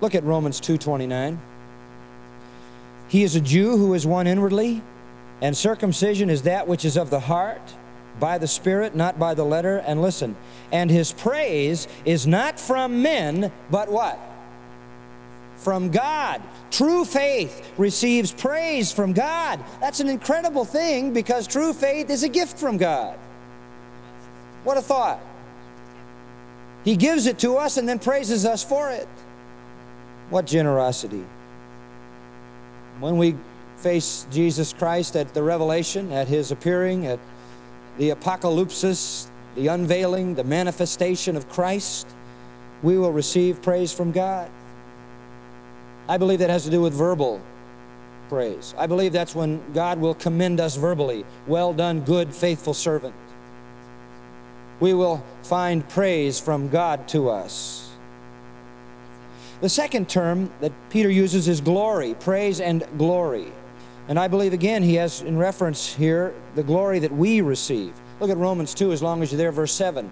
Look at Romans 2:29. He is a Jew who is one inwardly, and circumcision is that which is of the heart, by the Spirit, not by the letter. And listen, and his praise is not from men, but what? From God. True faith receives praise from God. That's an incredible thing, because true faith is a gift from God. What a thought. He gives it to us and then praises us for it. What generosity. When we face Jesus Christ at the revelation, at His appearing, at the apocalypsis, the unveiling, the manifestation of Christ, we will receive praise from God. I believe that has to do with verbal praise. I believe that's when God will commend us verbally. Well done, good, faithful servant. We will find praise from God to us. The second term that Peter uses is glory, praise and glory. And I believe, again, he has in reference here the glory that we receive. Look at Romans 2, as long as you're there, verse 7.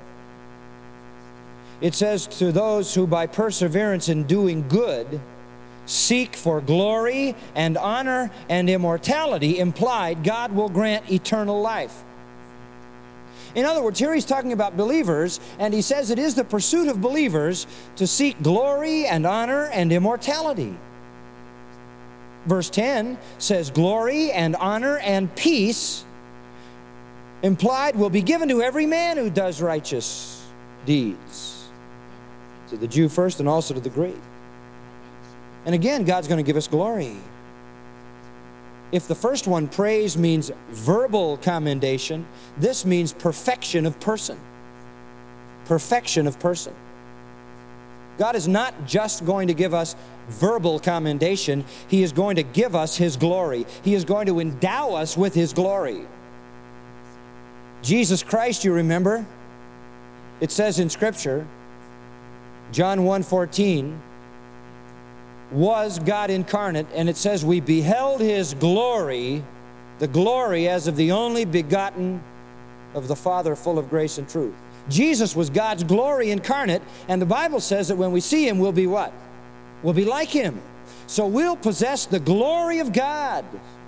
It says, to those who by perseverance in doing good seek for glory and honor and immortality, implied God will grant eternal life. In other words, here he's talking about believers, and he says it is the pursuit of believers to seek glory and honor and immortality. Verse 10 says, glory and honor and peace, implied, will be given to every man who does righteous deeds. To the Jew first and also to the Greek. And again, God's going to give us glory. If the first one, praise, means verbal commendation, this means perfection of person. Perfection of person. God is not just going to give us verbal commendation. He is going to give us His glory. He is going to endow us with His glory. Jesus Christ, you remember, it says in Scripture, John 1:14, was God incarnate, and it says we beheld His glory, the glory as of the only begotten of the Father, full of grace and truth. Jesus was God's glory incarnate, and the Bible says that when we see Him, we'll be what? We'll be like Him. So we'll possess the glory of God.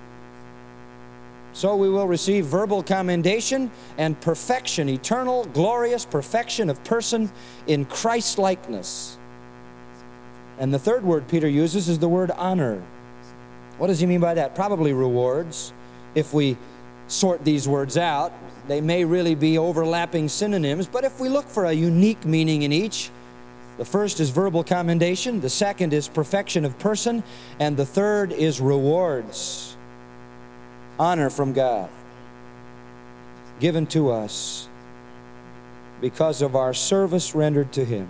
So we will receive verbal commendation and perfection, eternal, glorious perfection of person in Christ-likeness. And the third word Peter uses is the word honor. What does he mean by that? Probably rewards. If we sort these words out, they may really be overlapping synonyms, but if we look for a unique meaning in each, the first is verbal commendation, the second is perfection of person, and the third is rewards. Honor from God, given to us because of our service rendered to Him.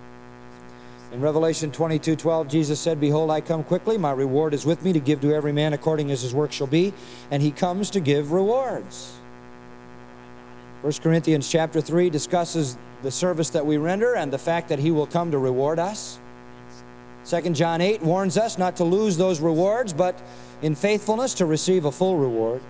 In Revelation 22:12, Jesus said, behold, I come quickly. My reward is with me to give to every man according as his work shall be. And He comes to give rewards. 1 Corinthians chapter 3 discusses the service that we render and the fact that He will come to reward us. 2 John 8 warns us not to lose those rewards, but in faithfulness to receive a full reward.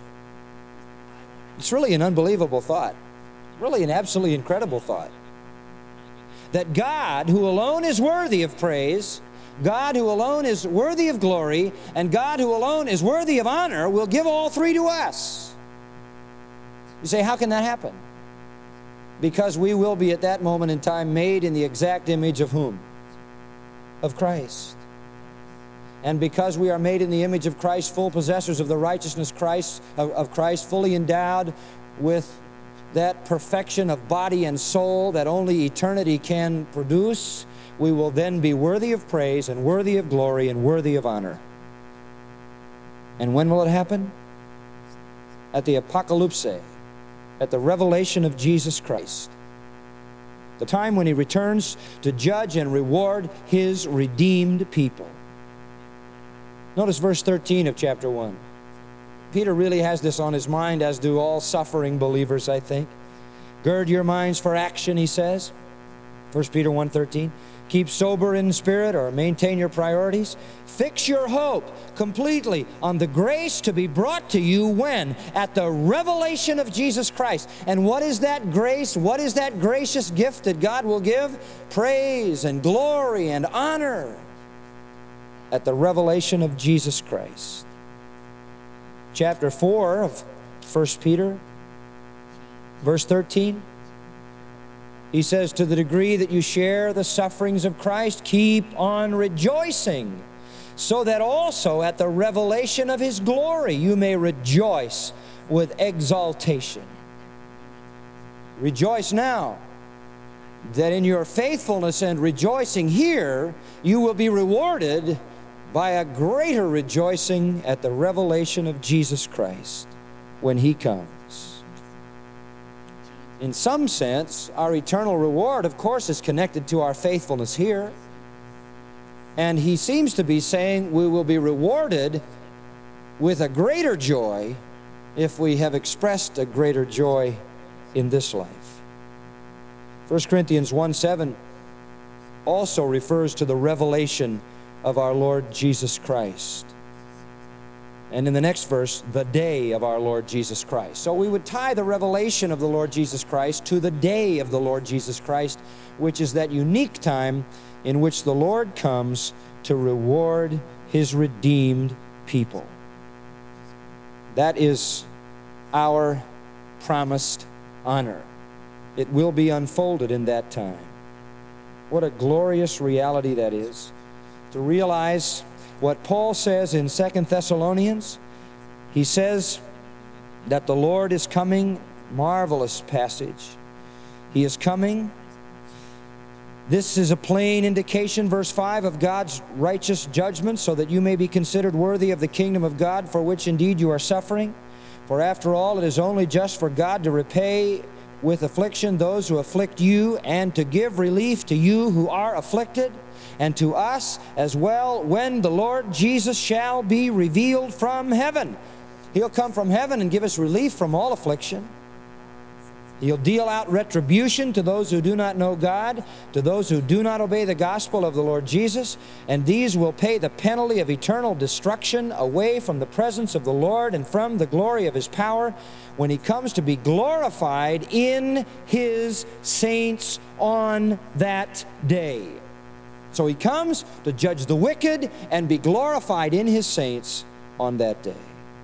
It's really an unbelievable thought. Really an absolutely incredible thought. That God, who alone is worthy of praise, God who alone is worthy of glory, and God who alone is worthy of honor, will give all three to us. You say, how can that happen? Because we will be at that moment in time made in the exact image of whom? Of Christ. And because we are made in the image of Christ, full possessors of the righteousness of Christ, fully endowed with that perfection of body and soul that only eternity can produce, we will then be worthy of praise and worthy of glory and worthy of honor. And when will it happen? At the apocalypse, at the revelation of Jesus Christ. The time when He returns to judge and reward His redeemed people. Notice verse 13 of chapter 1. Peter really has this on his mind, as do all suffering believers, I think. Gird your minds for action, he says. 1 Peter 1:13. Keep sober in spirit, or maintain your priorities. Fix your hope completely on the grace to be brought to you when? At the revelation of Jesus Christ. And what is that grace? What is that gracious gift that God will give? Praise and glory and honor. at the revelation of Jesus Christ. Chapter 4 of 1 Peter, verse 13, he says, to the degree that you share the sufferings of Christ, keep on rejoicing, so that also at the revelation of His glory you may rejoice with exaltation. Rejoice now, that in your faithfulness and rejoicing here, you will be rewarded by a greater rejoicing at the revelation of Jesus Christ when He comes. In some sense, our eternal reward, of course, is connected to our faithfulness here. And he seems to be saying we will be rewarded with a greater joy if we have expressed a greater joy in this life. 1 Corinthians 1:7 also refers to the revelation of our Lord Jesus Christ. And in the next verse, the day of our Lord Jesus Christ. So we would tie the revelation of the Lord Jesus Christ to the day of the Lord Jesus Christ, which is that unique time in which the Lord comes to reward His redeemed people. That is our promised honor. It will be unfolded in that time. What a glorious reality that is, to realize what Paul says in 2 Thessalonians. He says that the Lord is coming. Marvelous passage. He is coming. This is a plain indication, verse 5, of God's righteous judgment, so that you may be considered worthy of the kingdom of God, for which indeed you are suffering. For after all, it is only just for God to repay with affliction those who afflict you, and to give relief to you who are afflicted, and to us as well, when the Lord Jesus shall be revealed from heaven. He'll come from heaven and give us relief from all affliction. He'll deal out retribution to those who do not know God, to those who do not obey the gospel of the Lord Jesus, and these will pay the penalty of eternal destruction away from the presence of the Lord and from the glory of His power when He comes to be glorified in His saints on that day. So He comes to judge the wicked and be glorified in His saints on that day.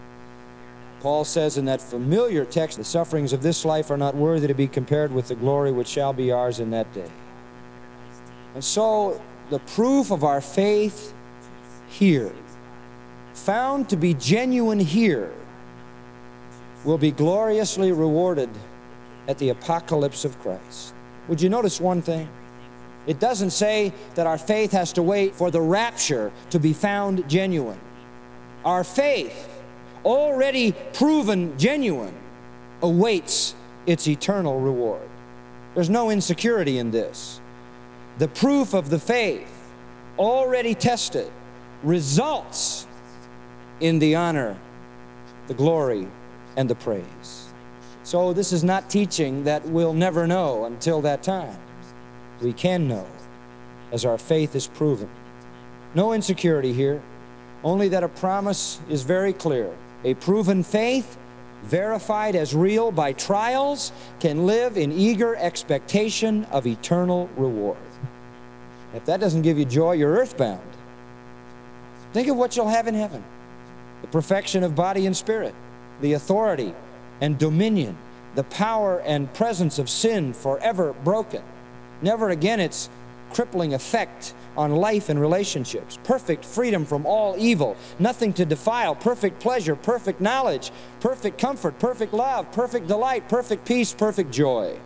Paul says in that familiar text, the sufferings of this life are not worthy to be compared with the glory which shall be ours in that day. And so the proof of our faith here, found to be genuine here, will be gloriously rewarded at the apocalypse of Christ. Would you notice one thing? It doesn't say that our faith has to wait for the rapture to be found genuine. Our faith, already proven genuine, awaits its eternal reward. There's no insecurity in this. The proof of the faith, already tested, results in the honor, the glory, and the praise. So this is not teaching that we'll never know until that time. We can know as our faith is proven. No insecurity here, only that a promise is very clear. A proven faith, verified as real by trials, can live in eager expectation of eternal reward. If that doesn't give you joy, you're earthbound. Think of what you'll have in heaven. The perfection of body and spirit, the authority and dominion, the power and presence of sin forever broken. Never again its crippling effect on life and relationships. Perfect freedom from all evil, nothing to defile, perfect pleasure, perfect knowledge, perfect comfort, perfect love, perfect delight, perfect peace, perfect joy.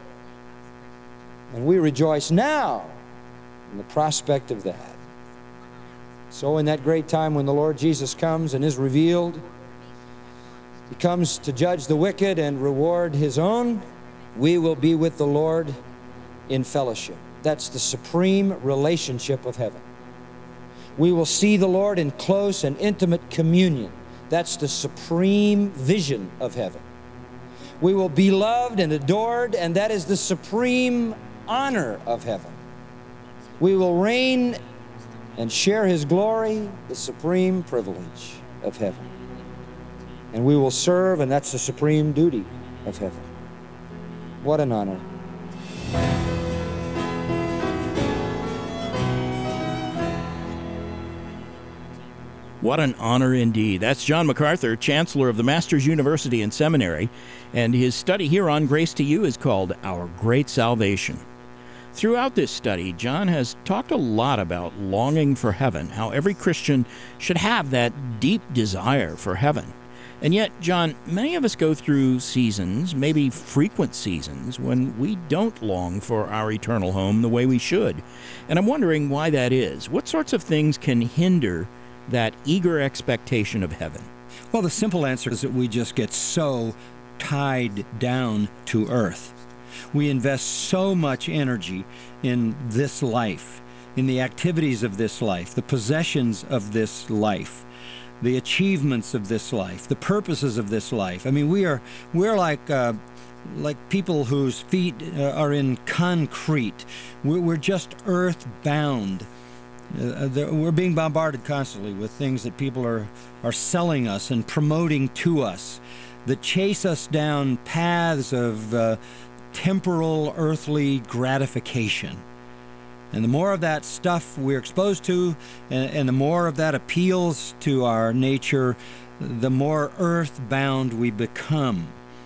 And we rejoice now in the prospect of that. So in that great time when the Lord Jesus comes and is revealed, He comes to judge the wicked and reward His own, we will be with the Lord in fellowship. That's the supreme relationship of heaven. We will see the Lord in close and intimate communion. That's the supreme vision of heaven. We will be loved and adored, and that is the supreme honor of heaven. We will reign and share His glory, the supreme privilege of heaven. And we will serve, and that's the supreme duty of heaven. What an honor. What an honor indeed. That's John MacArthur, Chancellor of the Masters University and Seminary, and his study here on Grace to You is called Our Great Salvation. Throughout this study, John has talked a lot about longing for heaven, how every Christian should have that deep desire for heaven. And yet, John, many of us go through seasons, maybe frequent seasons, when we don't long for our eternal home the way we should. And I'm wondering why that is. What sorts of things can hinder that eager expectation of heaven? Well, the simple answer is that we just get so tied down to earth. We invest so much energy in this life, in the activities of this life, the possessions of this life, the achievements of this life, the purposes of this life. I mean, we're like people whose feet are in concrete. We're just earthbound. We're being bombarded constantly with things that people are selling us and promoting to us that chase us down paths of temporal, earthly gratification. And the more of that stuff we're exposed to, and the more of that appeals to our nature, the more earthbound we become.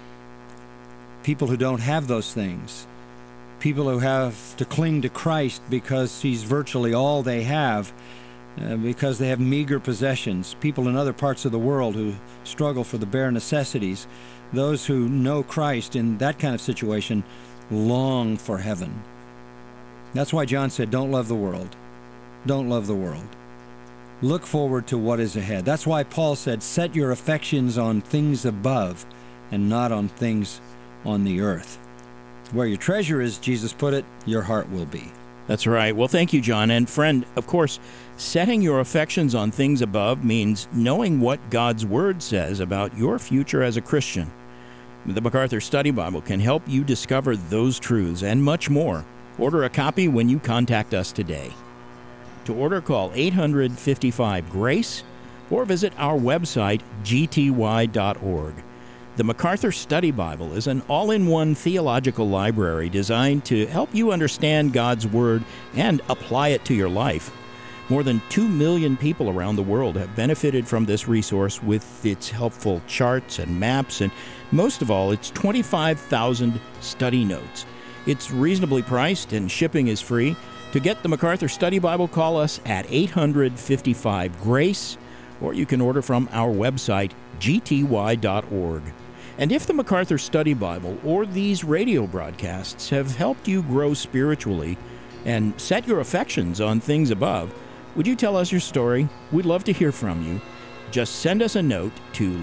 People who don't have those things, people who have to cling to Christ because He's virtually all they have, because they have meager possessions, people in other parts of the world who struggle for the bare necessities, those who know Christ in that kind of situation long for heaven. That's why John said, don't love the world. Don't love the world. Look forward to what is ahead. That's why Paul said, set your affections on things above and not on things on the earth. Where your treasure is, Jesus put it, your heart will be. That's right. Well, thank you, John. And friend, of course, setting your affections on things above means knowing what God's Word says about your future as a Christian. The MacArthur Study Bible can help you discover those truths and much more. Order a copy when you contact us today. To order, call 800-55-GRACE or visit our website, gty.org. The MacArthur Study Bible is an all-in-one theological library designed to help you understand God's Word and apply it to your life. More than 2 million people around the world have benefited from this resource with its helpful charts and maps, and most of all, its 25,000 study notes. It's reasonably priced and shipping is free. To get the MacArthur Study Bible, call us at 800-55-GRACE, or you can order from our website, gty.org. And if the MacArthur Study Bible or these radio broadcasts have helped you grow spiritually and set your affections on things above, would you tell us your story? We'd love to hear from you. Just send us a note to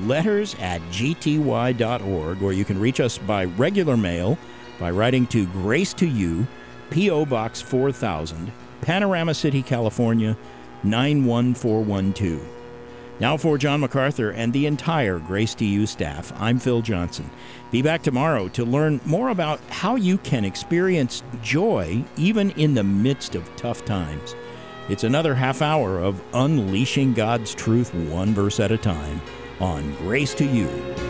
letters@gty.org, or you can reach us by regular mail by writing to Grace to You, P.O. Box 4000, Panorama City, California, 91412. Now for John MacArthur and the entire Grace to You staff, I'm Phil Johnson. Be back tomorrow to learn more about how you can experience joy even in the midst of tough times. It's another half hour of unleashing God's truth one verse at a time on Grace to You.